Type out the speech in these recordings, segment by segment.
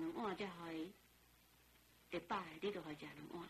2碗，才互伊会饱的，你就互伊食2碗。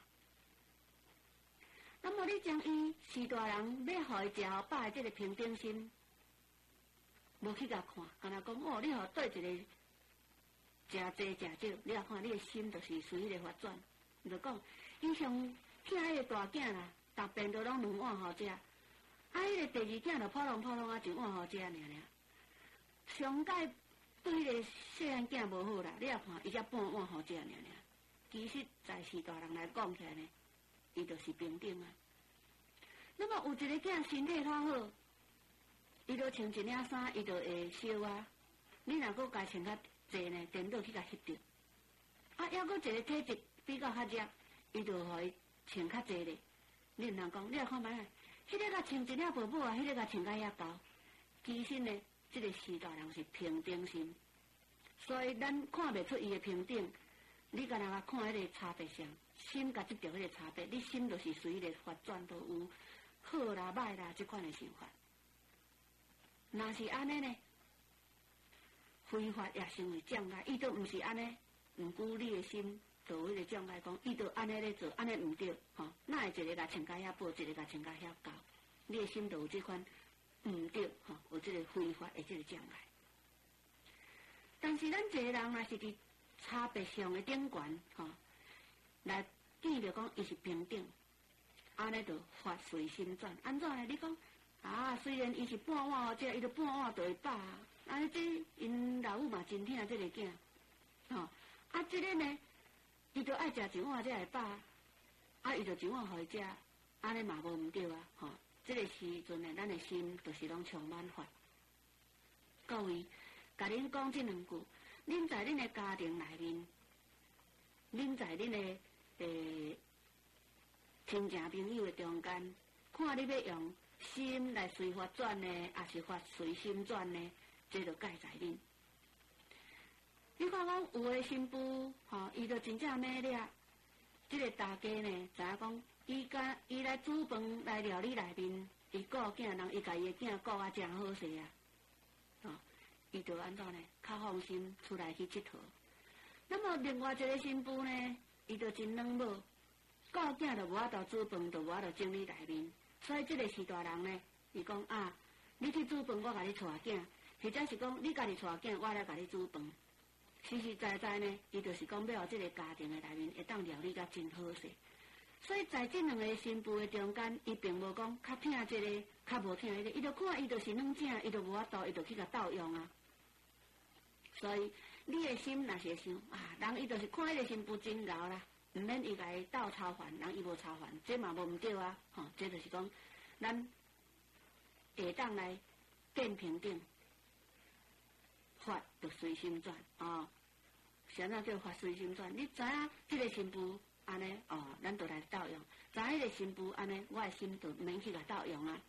那么你将伊是大人要互伊食好饱的这个平等心，无去甲看，干那讲哦，你互对一个食济食少，你也看你的心就是随伊个发展。就讲，伊上囝迄个大囝啦，逐遍都拢2碗互食，啊，迄个第2囝就普通啊1碗互食尔。上届对迄个细汉囝无好啦，你也看伊才半碗互食尔。其实在是大人来讲起来呢，伊就是平等啊。那么有一个囝身体较好，伊就穿一领衫，伊就会烧啊。你若搁家穿较济呢，颠倒去甲翕着。啊，还搁一个体质比较较弱，伊就互伊穿较济咧。你毋通讲，你来看觅，迄个甲穿一领薄薄啊，迄个甲穿甲遐厚。其实呢，这个是大人是平等心，所以咱看袂出伊的平等。你干那看迄个差别上，心甲执着迄个差别，你心就是随伊个发展都有好啦、歹啦这款的想法。若是安尼呢，非法也成为障碍，伊都毋是安尼，毋顾你的心，就有迄个障碍讲，伊都安尼咧做，安尼毋对，吼，哪会一个甲穿甲遐薄，一个甲穿甲遐厚？你的心就有这款毋对，吼，有这个非法的这个障碍。但是咱一个人若是伫差别上的顶悬，吼，来见着讲伊是平等，安尼就发随心转。安怎呢？你讲啊，虽然伊是半碗哦，这伊就半碗就会饱啊。安尼这因老母嘛真疼这个囝，吼，啊，这个呢，伊就爱食1碗才会饱，啊，伊就1碗互伊食，安尼嘛无毋对啊，吼。这个时阵呢，咱的心就是拢充满法。各位，甲恁讲这2句。恁在恁的家庭内面，恁在恁的亲情朋友的中间，看你要用心来随发转呢，还是发随心转呢？这就改在恁。你看讲有的新妇，吼，伊就真正美丽。这个大家呢，知影讲，伊来煮饭来料理内面，伊顾囝人，伊家己的囝顾啊真好势啊，吼。伊就安怎呢？较放心出来去佚佗。那么另外一个新妇呢，伊就真冷漠，顾囝就无法度煮饭，就无法度整理内面。所以这个是大人呢，伊讲啊，你去煮饭，我甲你带囝；或者是讲你家己带囝，我来甲你煮饭。实实在在呢，伊就是讲要互这个家庭的内面会当料理甲真好势。所以在这2个新妇的中间，伊并无讲较疼这个，较无疼迄个，伊就看伊就是软正，伊就无法度，伊就去甲斗用啊。所以你的心若是想啊，人伊就是看迄个新妇真贤啦，毋免伊甲伊斗操烦，人伊无操烦，这嘛无毋对啊，吼，这就是讲咱下当来见平等，法就随心转啊。啥那叫法随心转？你知影这个新妇安尼哦，咱就来斗用；知影迄个新妇安尼，我的心就免去甲斗用啊。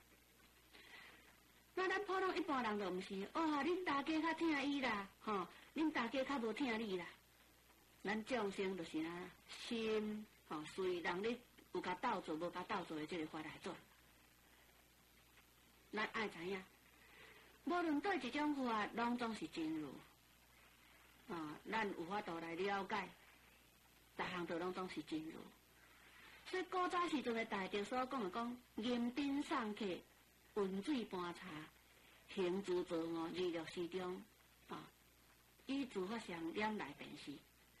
那咱普通一般人就毋是哦，恁大家较疼伊啦，吼，恁大家较无疼你啦。咱众生就是啊，心吼随人咧有甲斗做，无甲斗做的这个法来做。咱爱知影，无论对一种法，拢总是真如啊，咱有法度来了解，逐项都拢总是真如。所以古早时阵的大德所讲的讲，迎宾送客。温水搬茶，行住坐卧，日落时中，啊，以诸法相念来辨识，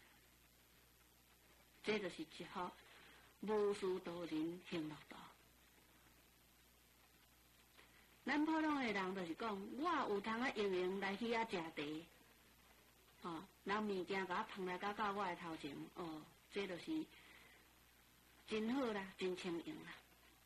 这就是一幅无事度人行乐道。咱普通的人就是讲，我有通啊用来去遐食茶，哦，人物件甲我捧来到我的头前，哦，这就是真好啦，真清净啦。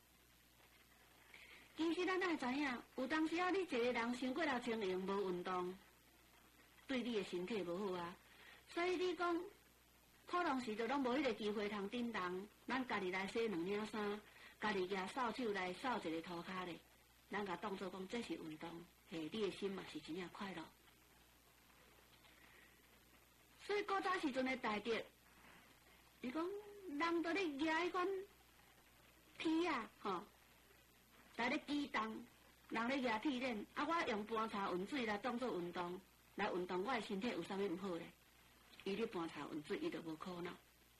其实咱也知影，有当时啊，你一个人伤过了清闲，无运动，对你的身体无好啊。所以你讲，可能是就拢无迄个机会通叮当，咱家己来洗2领衫，家己举扫帚来扫一个涂骹咧，咱甲当作讲这是运动，嘿，你的心嘛是真正快乐。所以古早时阵的大德，伊讲人都咧举迄款铁啊，吼。来咧举重，人咧举铁链，啊！我用搬茶温水来当作运动，来运动我的身体有啥物毋好咧？ 伊咧搬茶运水，伊就无苦恼。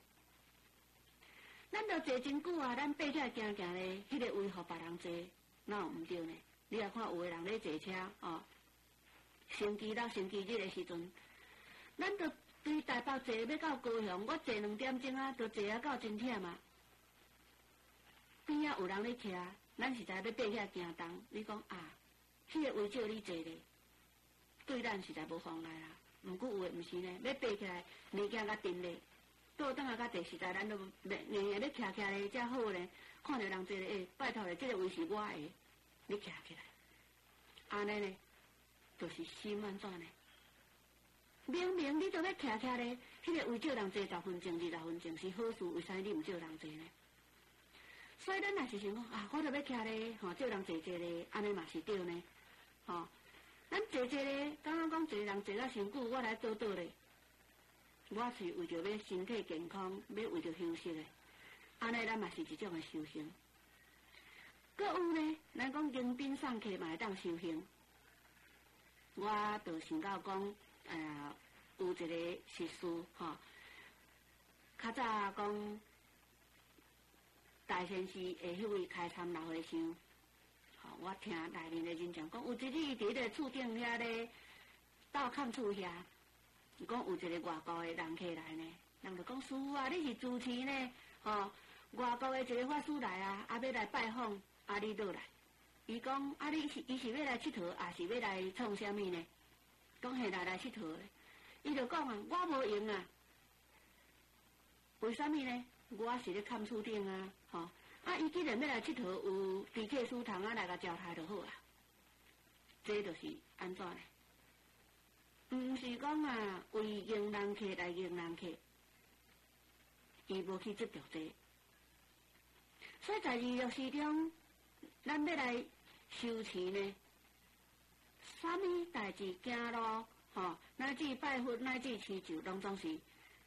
咱都坐真久啊，咱爬起来行行咧，迄个位互别人坐，哪有毋对呢？你来看有个人咧坐车哦，星期六、星期日的时阵，咱都对台北坐要到高雄，我坐2点钟啊，都坐啊到真忝啊。边仔有人咧徛，咱实在要爬起来行动。你讲啊，迄个位借你坐咧，对咱实在无妨碍啦。毋过有诶毋是呢，要爬起来物件较沉咧，倒转啊较地，实在咱都硬硬咧徛咧才好咧。看到人坐咧，拜托咧，即个位是我诶，你徛起来。安尼呢，就是心安怎呢？明明你都要徛咧，迄个位借人坐10分钟、20分钟是好事，为啥你毋借人坐呢？所以咱也是想讲啊，我都要徛咧，吼，借人坐咧，安尼嘛是对呢，吼。咱坐咧，刚刚讲坐人坐了伤久，我来倒咧，我是为着要身体健康，要为着休息咧，安尼咱嘛是一种诶修行。搁有呢，咱讲迎宾送客嘛会当修行。我就想到讲，有一个师叔吼，较早讲大仙寺诶迄位开参老和尚，吼，我听内面诶人讲，有一日伫个厝顶遐咧倒看厝遐，讲有一个外国诶人客来呢，人就讲师父啊，你是主持呢，吼，外国诶一个法师来啊，要来拜访，你倒来。伊讲伊是要来佚佗，还是要来创啥物呢？讲现来佚佗诶，伊就讲啊，我无用啊，为啥物呢？我是咧看厝顶啊，吼，伊既然要来佚佗，有地客书堂来甲招待就好啊。这就是安怎呢？毋是讲啊，为迎人客来迎人客，伊无去执着这。所以在娱乐时中，咱要来修持呢，啥物代志行路，吼，乃至拜佛，乃至祈求，拢总是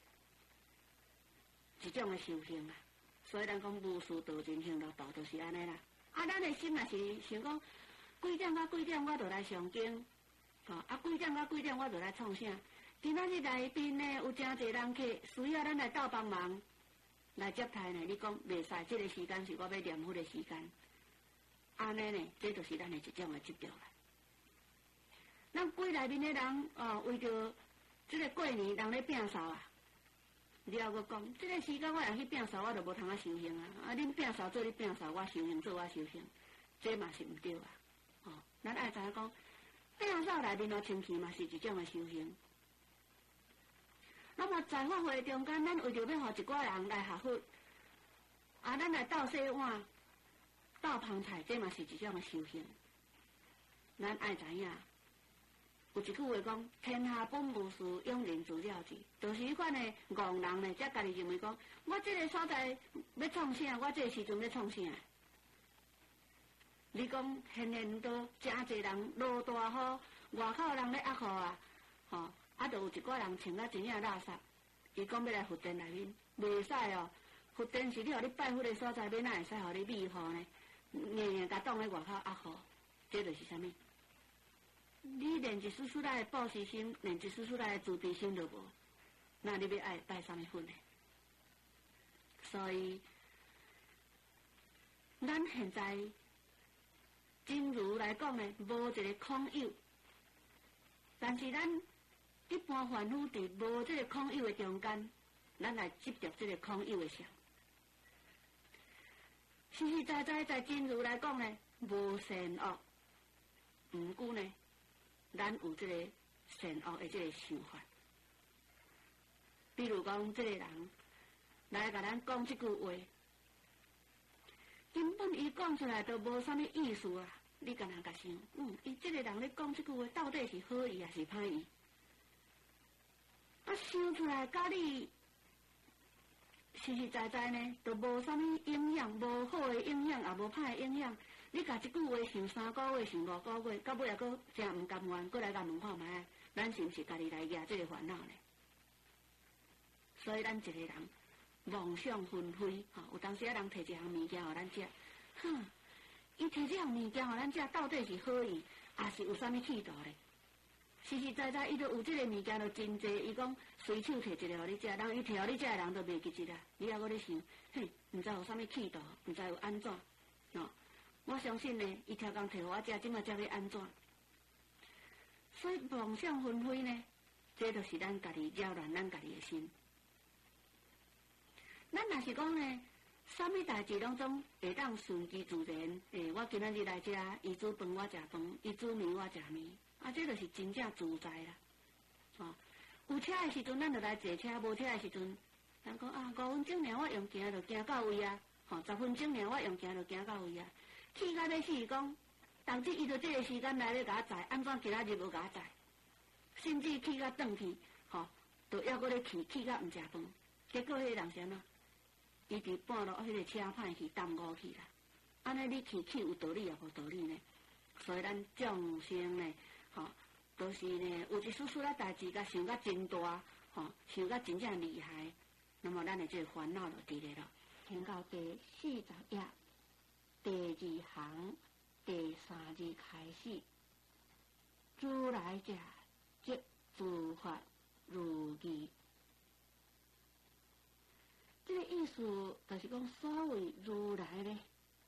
一种诶修行啊。所以咱讲无事道尽行路道，就是安尼啦。咱诶心也是想讲，几点到几点我就来上经，吼，几点到几点我就来创啥。今仔日内边呢有真侪人客，需要咱来斗帮忙来接待呢。你讲袂使，这个时间是我要念佛的时间。安尼呢，这就是咱的一种的执着啦。咱柜内面的人为着这个过年人咧摒扫啊，了个讲，这个时间我若去摒扫，我就无通修行啊。恁摒扫做你摒扫，我修行做我修行，这嘛是毋对啊。咱爱知影讲，摒扫内面的清气嘛是一种的修行。那么在法会中间，咱为着要互一寡人来学佛，咱来倒洗碗。倒旁菜，这嘛是一种的修行。咱爱知影，有一句话讲：天下本无事，庸人自扰之。就是迄款的戆人呢，才家己认为讲，我这个所在要创啥，我这个时阵要创啥。你讲现都真侪人落大雨，外口人咧压雨啊，吼，就有一寡人穿啊真正垃圾，伊讲要来佛殿内面，袂使哦。佛殿是你互你拜佛的所在，要哪会使互你庇护呢？硬硬甲挡咧外口压雨，这就是啥物？你连一丝丝来报喜心，连一丝丝来自卑心都无，那你要爱拜啥物佛呢？所以，咱现在真如来讲呢，无一个空有，但是咱一般凡夫伫无这个空有的中间，咱来执着这个空有的相。实实在在在真如来讲呢，无善恶，毋过呢，咱有这个善恶的这个想法。比如讲，这个人来甲咱讲这句话，根本伊讲出来都无啥物意思啊！你敢若甲想，伊这个人咧讲这句话，到底是好意还是歹意？想出来甲你。实实在在呢，都无啥物影响，无好的影响，也无歹的影响。你甲这句话想3个月，想5个月，到尾也阁真毋甘愿，阁来甲问看卖，咱是毋是家己来惹这个烦恼呢？所以咱一个人妄想纷飞，有当时啊人摕一项物件互咱食，伊摕这项物件互咱食，到底是好意，还是有啥物企图咧？ 实实在在，伊就有即个物件就真济。伊讲随手摕一个互你食，人伊摕互你食的人都袂记一啦。你还搁咧想，嘿，毋知有啥物气度，毋知有安怎？哦，我相信呢，伊超工摕互我食，即马才要安怎？所以妄想纷飞呢，这就是咱家己扰乱咱家己的心。咱若是讲呢，啥物代志拢总会当顺其自然。我今仔日来遮，伊煮饭我食饭，伊煮面我食面，这就是真正自在啦。有车的时阵，咱就来坐车；无车的时阵，人讲5分钟尔，我用行就行到位啊。10分钟尔，我用行就行到位啊。气到要死，讲当时伊就这个时间来咧甲我载，安怎今仔日无甲我载？甚至气到转去，就还搁咧气到毋食饭。结果迄个人是安怎？伊伫半路迄个车歹去耽误去啦。安尼你气有道理也无道理呢？所以咱众生呢，都是呢有一丝丝仔代志，甲想甲真大，想甲真正厉害，那么咱的这个烦恼就伫咧咯。听到第40页第2行第3字开始，如来者，即诸法如义。这个意思就是讲，所谓如来呢，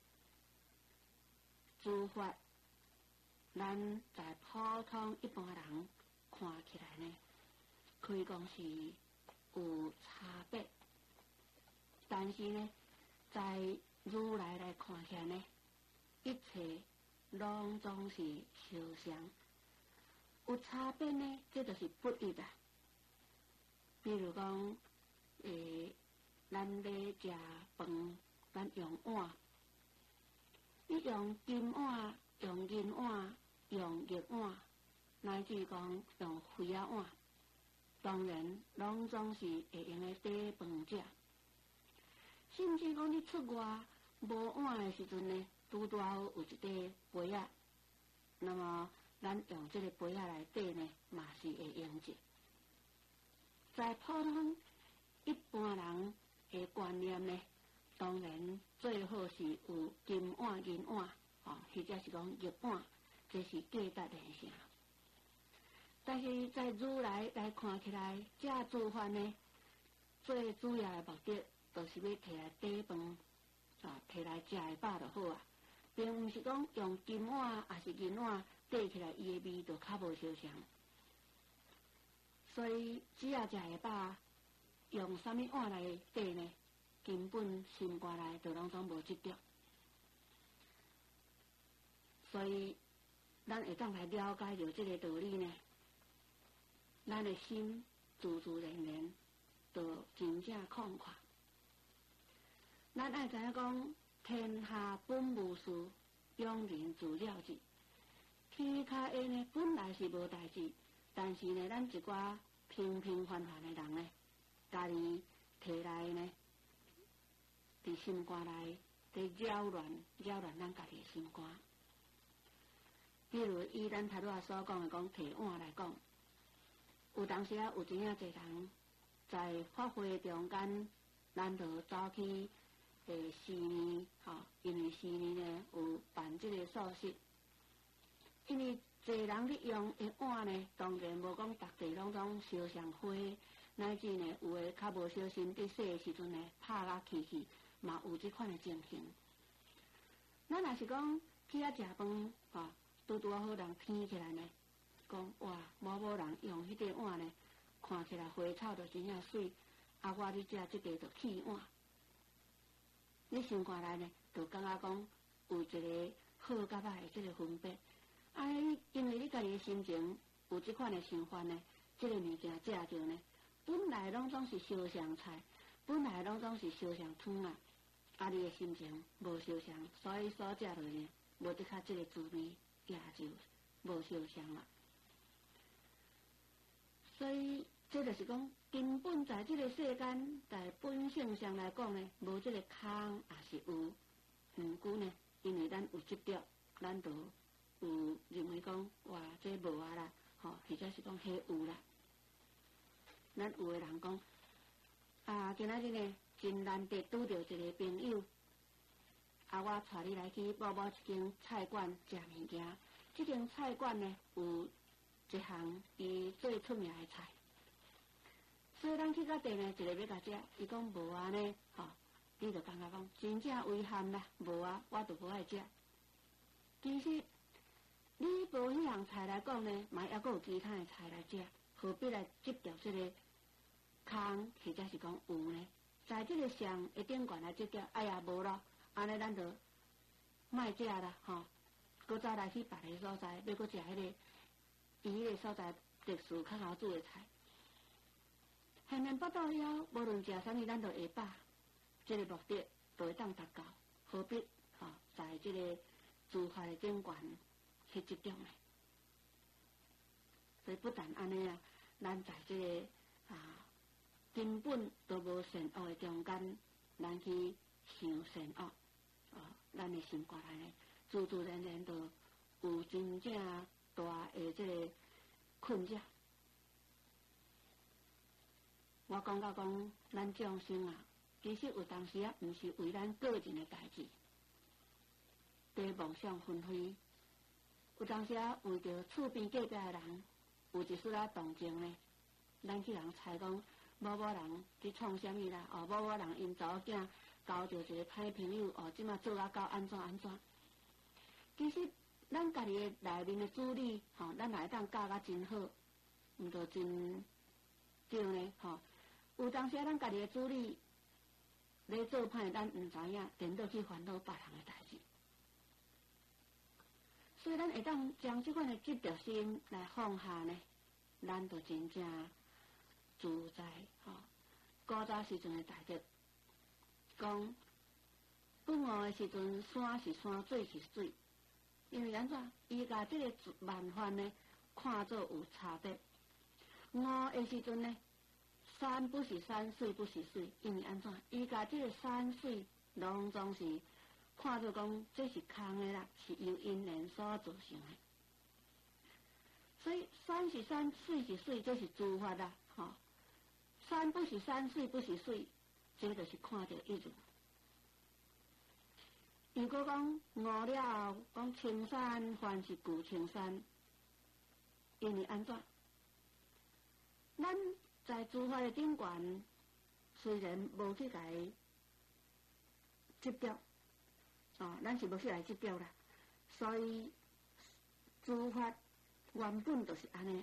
诸法，咱在普通一般人看起来呢，可以讲是有差别，但是呢，在如来来看起来呢，一切拢总是相像。有差别呢，这就是不一啊。比如讲，咱咧食饭，咱用碗，你用金碗、用银碗、用玉碗，乃至讲用灰仔碗，当然拢总是会用来底饭食。甚至讲你出外无碗的时阵呢，拄拄好有一块杯仔，那么咱用这个杯仔内底呢，嘛是会用着。在普通一般人的观念呢，当然最好是有金碗、银碗，或者是讲玉碗，这是价值连城。但是在如来来看起来，这诸法呢，最主要的目的，就是要摕来底饭，摕来食会饱就好啊，并毋是讲用金碗还是银碗底起来，伊的味就较无相像。所以只要食会饱，用啥物碗来底呢？根本心肝内就拢总无执着。所以咱会当来了解到这个道理呢，咱的心自自然然就真正空旷。咱爱知影讲，天下本无事，庸人自了之。天下的呢，本来是无代志，但是呢，咱一寡平平凡凡的人呢，家己摕来呢，伫心肝内伫扰乱咱家己的心肝。比如以咱头拄所讲的讲摕碗来讲，有当时有真正侪人在法会中间，咱就走去寺院，因为寺院呢有办这个素食，因为侪人咧用的碗呢，当然无讲逐地拢总烧上花，乃至呢有的较无小心伫洗的时阵呢，拍啊去，嘛有这款的情形。咱若是讲去遐食饭，拄拄好人偏起来呢，讲哇，某人用迄个碗呢，看起来花草就真正水，我咧食这个就弃碗。你心肝内呢，就感觉讲有一个好甲歹的这个分别。因为你家己的心情有这款的想法呢，这个物件食着呢，本来拢总是烧香菜，本来拢总是烧香汤啊，你的心情无烧香，所以所食落呢，无即刻这个滋味也就无烧香啦。所以这就是讲，根本在这个世间，在本性上来讲呢，无这个空也是有，毋过呢，因为咱有执着，咱就有认为讲，哇，这无啊啦，或者是讲迄有啦。咱有的人讲，今仔日呢，真难得拄到一个朋友，我带你来去某某一间菜馆食物件。这间菜馆呢，有一项伊最出名的菜。所以咱去到店呢，一个要甲食，伊讲无啊呢，你就感觉讲真正遗憾啦，无啊，我就无爱食。其实你无迄样菜来讲呢，嘛还阁有其他的菜来食，何必来执着这个空，或者是讲有呢？在这个上一顶悬来执着，哎呀无咯，安尼咱就卖食啦，搁再来去别个所在，要搁食迄个伊迄个所在特殊较好煮的菜。下面腹肚了，无论食啥物，咱就会饱，这个目的就会当达到，何必在这个自发的顶悬去执着呢？所以不但安尼啊，咱在这个根本都无善恶的中间，咱去想善恶，咱的心肝内呢，自自然然就有真正大的这个困扰。我讲到讲，咱众生啊，其实有当时啊，毋是为咱个人的代志，在妄想纷飞。有当时啊，为着厝边隔壁的人有一丝同情呢，咱去人猜讲，某某人去创啥物啦？某某人因查某囝交着一个歹朋友，即马做到安怎安怎？其实咱家己的内面的主理，咱也会当教甲真好，毋着真对呢，有当时咱家己的主理咧做歹，咱毋知影，颠倒去烦恼别人的代志。所以咱会当将这款的执着心来放下呢，咱就真正自在。古早时阵的大德讲，不悟的时阵，山是山，水是水，因为安怎？伊甲这个万法呢，看作有差别。悟的时阵呢，山不是山，水不是水，因为安怎？伊甲这个山水拢总是看作讲这是空的啦，是由因缘所造成的。所以山是山，水是水，这是诸法啦，山不是山，水不是水，这就是看到一如。如果讲悟了后，讲青山还是旧青山，因为安怎？咱在诸法的顶悬，虽然无去甲伊执着，咱是无去来执着啦。所以诸法原本就是安尼。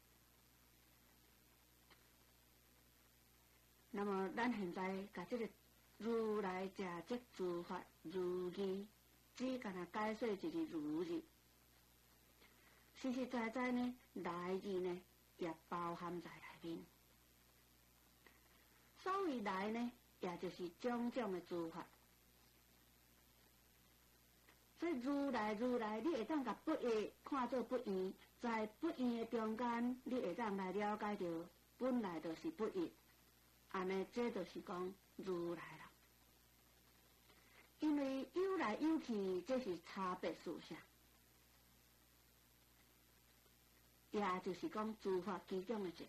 那么咱现在甲这个如来正觉诸法如义，只干那解说一个如字，实实在在呢，来字呢也包含在内面。所谓来呢，也就是种种的诸法。所以如来，你会当甲不异看作不异，在不异的中间，你会当来了解到本来就是不异。安尼，这就是讲如来啦。因为有来有去，这是差别事项，也就是讲诸法其中的一个。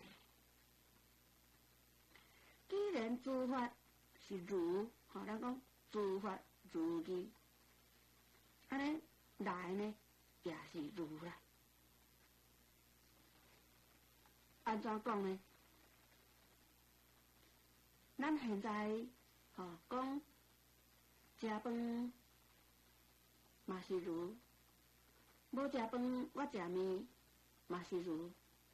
既然诸法是如，咱讲诸法如义，安尼来呢也是如啦。安怎讲呢？咱现在讲食饭嘛是如，无食饭我食面嘛是如，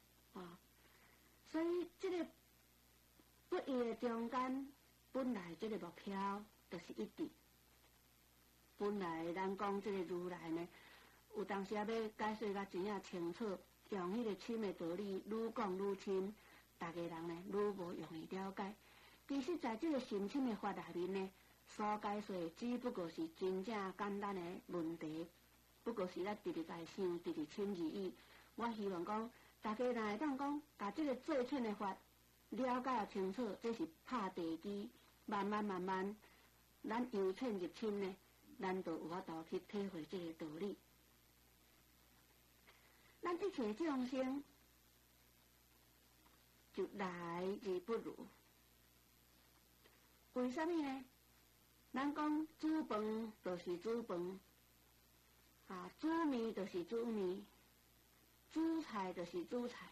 所以这个不异的中间，本来这个目标就是一致。本来咱讲这个如来呢，有当时要解释甲真正清楚，用迄个深的道理愈讲愈深，大家人呢愈无容易了解。其实在这个深深的法内面呢，所解说只不过是真正简单的问题，不过是咱直直在想，直直深而已。我希望讲，大家若会当讲，把这个最浅的法了解清楚，这是拍地基，慢慢，咱由浅入深呢，咱就有法度去体会这个道理。咱一切众生就来而不如。为什么呢？咱讲煮饭就是煮饭，煮面就是煮面， 煮菜就是煮菜。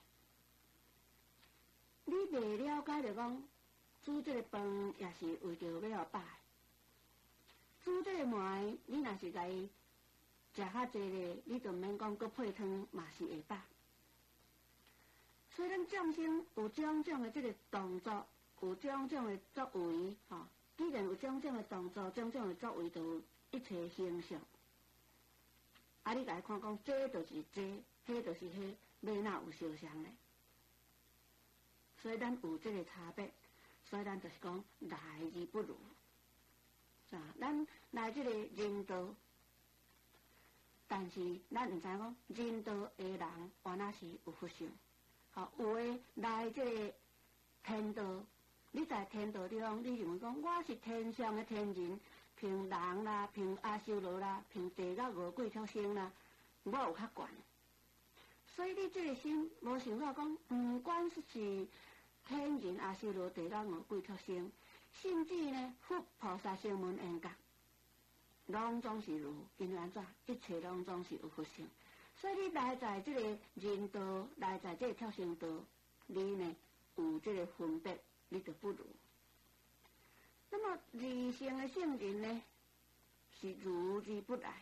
你未了解着讲，煮这个饭也是为着要互饱。煮这个糜，你若是甲伊食较济咧，你就免讲搁配汤，嘛是会饱。所以咱众生有种种的这个动作，有种种的作为，既然有种种的动作、种种的作为，就有一切形象。你甲伊看讲，这就是这，迄就是迄，要哪有相像咧？所以咱有这个差别，所以咱就是讲来而不如。咱来这个人道，但是咱唔知讲人道的人原来是有福相。有的来这个天道，你在天道地方，你认为讲我是天上的天人，凭人啦，凭阿修罗啦，凭地狱五鬼畜生啦，我有较悬。所以你这个心无想到讲，不管是天人、阿修罗、地狱五鬼畜生，甚至呢佛菩萨声闻缘觉，拢总是如，因为安怎？一切拢总是有福相。所以你来在这个人道，来在这个跳绳道，你呢有这个分别，你就不如。那么二乘的圣人呢，是如而不来。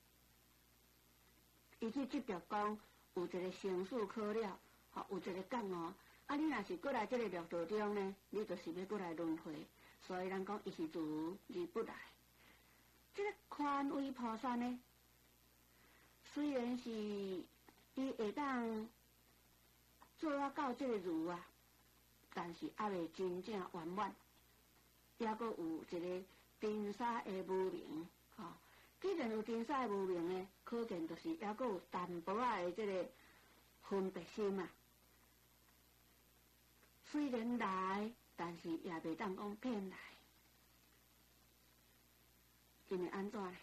伊去执着讲有一个生死考了，有一个觉悟。你若是过来这个六道中呢，你就是要过来轮回。所以人讲伊是如而不来。这个宽慰菩萨呢？虽然是伊会当做到这个如啊，但是还未真正圆满，还阁有一个尘沙的无明，既然有尘沙的无明呢，可见就是还阁有淡薄仔的这个分别心啊。虽然来，但是也袂当讲骗来，因为安怎呢？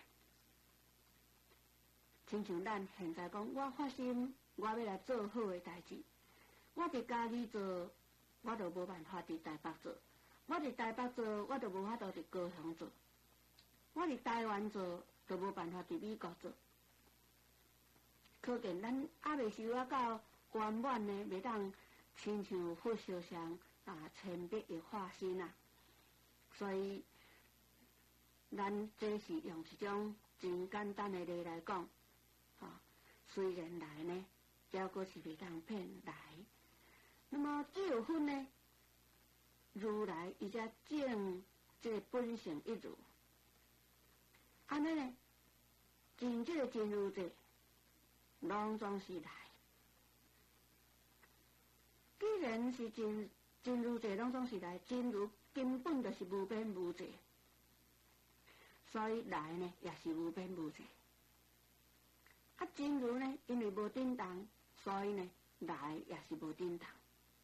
亲像咱现在讲，我发心，我要来做好的代志。我伫家己做，我就无办法伫台北做；我伫台北做，我就无法度伫高雄做；我伫台湾做，就无办法伫美国做。可见咱还未修到圆满呢，袂当亲像佛相上千百的化身啊。所以，咱这是用一种真简单的例来讲。虽然来呢，还阁是袂当骗来。那么只有分呢，如来伊才证这个本性一如。安尼呢，真这个真如者，拢总是来。既然是真如者，拢总是来，真如根本就是无边无际，所以来呢也是无边无际。真如呢，因为无颠当，所以呢来也是无颠当。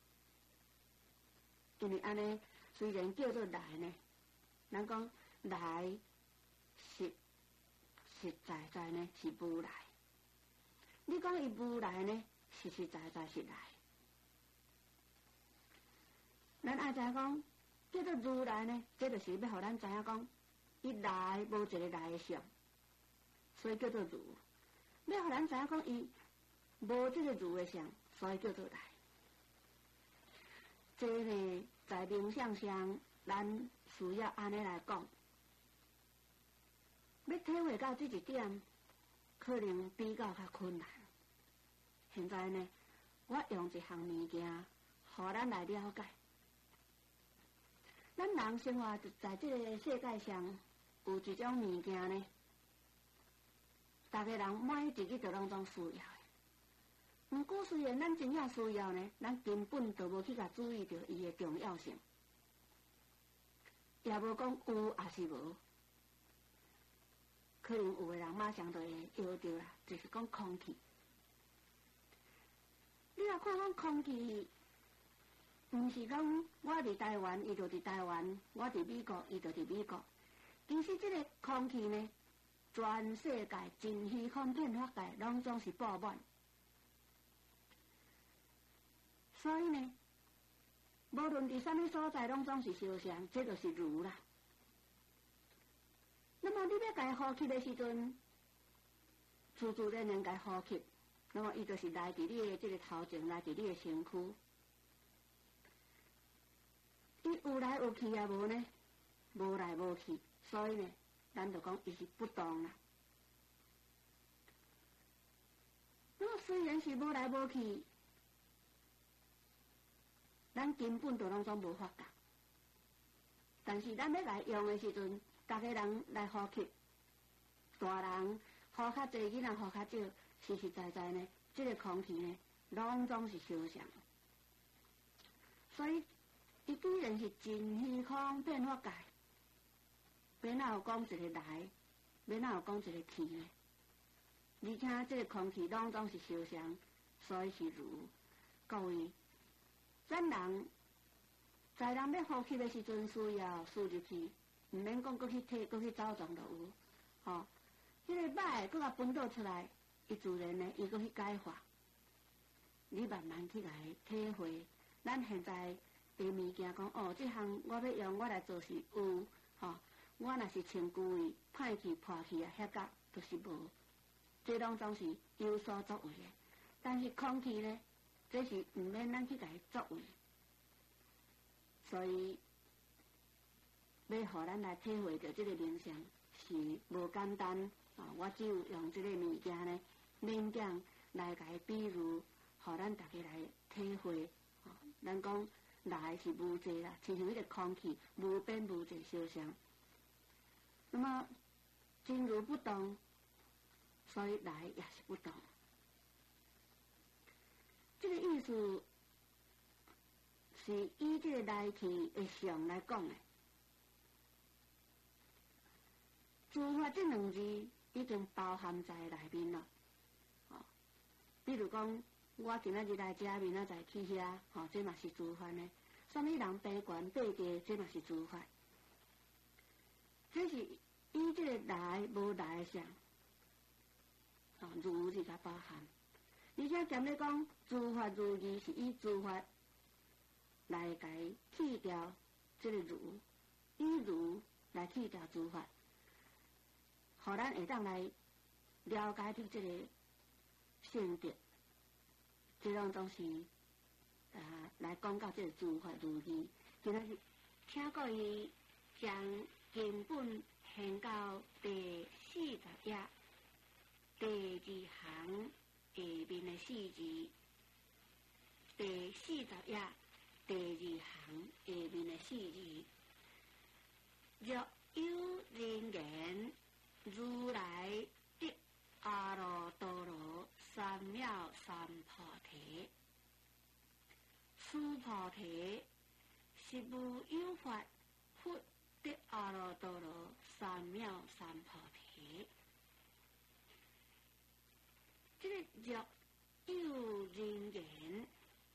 因为安尼虽然叫做来呢，人讲来实在在呢是无来。你讲伊无来呢，实在在是来。咱爱知影讲，叫做如来呢，这就是要互咱知影讲，伊来无一个来的相，所以叫做如。要互咱知影讲，伊无这个如的相，所以叫做来。这呢，在冥想上，咱需要安尼来讲。要体会到这一点，可能比较较困难。现在呢，我用一项物件，互咱来了解。咱人生活在这个世界上，有一种物件呢，大家人每一日都拢总需要的。不过虽然咱真正需要呢，咱根本就无去甲注意到伊的重要性，也无讲有也是无。可能有的人马上就会摇着啦，就是讲空气。你若看讲空气，唔是讲我伫台湾，伊就伫台湾；我伫美国，伊就伫美国。其实这个空气呢，全世界真虚空遍法界，拢总是布满。所以呢，无论伫什么所在，拢总是相像，这就是如啦。那么你要甲伊呼吸的时阵，自然然甲伊呼吸， 那么伊就是来伫你的这个头前，来伫你的身躯。伊有来有去啊，无呢？无来无去，所以呢，咱就讲伊是不动啦。那么虽然是无来无去，咱根本就拢总无发觉。但是咱要来用的时阵，逐个人来呼吸，大人呼较济，囡仔呼较少，实实在在呢，这个空气呢，拢总是相像。所以，伊既然是真虚空变化界，要哪有讲一个来，要哪有讲一个去呢？而且这个空气拢总是相像，所以是如。各位，咱人在人要呼吸的时阵，需要输入去，唔免讲搁去退，搁去走动就有。吼，这个歹搁甲分导出来，伊自然呢，伊搁去解化。你慢慢去来体会，咱现在的物件讲哦，这项我要用我来做是有，吼，我若是穿旧衣，歹去破去啊，遐甲就是无。这拢总是有所作为的，但是空气呢，这是唔免咱去甲伊作为，所以要互咱来体会到这个冥想是无简单啊！我只有用这个物件呢，勉强来甲伊比喻，互咱大家来体会啊！咱讲来是无济啦，亲像迄个空气无边无际相像，那么真如不动。所以来也是不动，这个意思是以这个来去的相来讲的。诸法这两字已经包含在内面了。哦，比如讲，我今仔日来遮，明仔载去遐，吼，这嘛是诸法呢。什么人悲观悲低，这嘛是诸法。这是以这个来无来的相。如是甲包含，而且兼咧讲诸法如义，是以诸法来甲去掉这个如，以如来去掉诸法，互咱会当来了解到这个性质，这种总是来讲到这个诸法如义。今仔日请各位将根本现到第40页。第2行下面的4字，第40页第2行下面的4字，若有人言如来得阿耨多羅三藐三菩提，此菩提是無有法佛得阿耨多羅三藐三菩提。这个若有人言，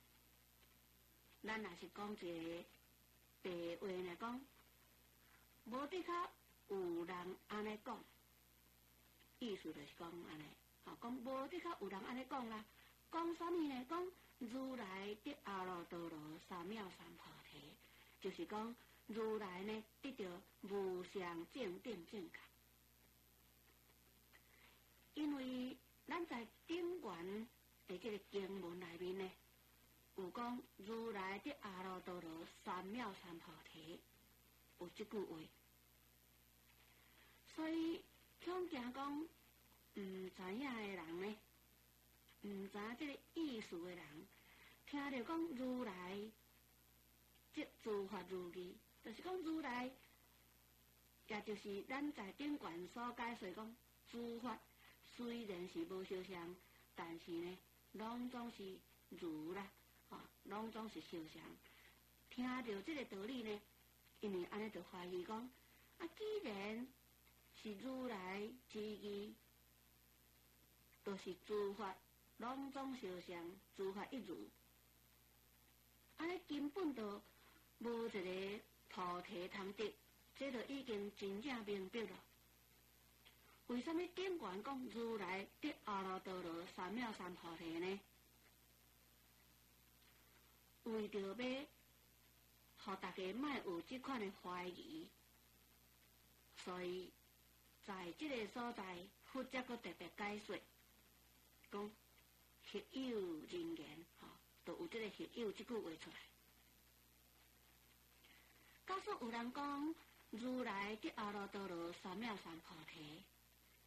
咱若是讲一个白话来讲，无的确有人安尼讲，意思就是讲安尼，讲无的确有人安尼讲啦。讲啥物呢？讲如来得阿耨多羅三藐三菩提，就是讲如来呢得到无上正等正覺，因为。咱在顶缘的这个经文内面呢，有讲如来得阿耨多羅三藐三菩提，有这句话。所以，恐惊讲唔知影的人呢，唔知这个意思的人，听到讲如来即诸法如義，就是讲如来，也就是咱在顶缘所解说讲诸法。虽然是无相像，但是呢，拢总是如啦，拢总是相像。听到这个道理呢，因为安尼就怀疑讲，既然是如来之义，就是诸法拢总相像，诸法一如，安尼根本就无一个菩提通得，这就已经真正明白了。为什么经卷讲如来得阿耨多羅三藐三菩提呢？为着要，互大家莫有这款的怀疑，所以在这个所在，佛则阁特别解说，讲学有人言，就有这个学有这句话出来。假使有人讲如来得阿耨多罗三藐三菩提，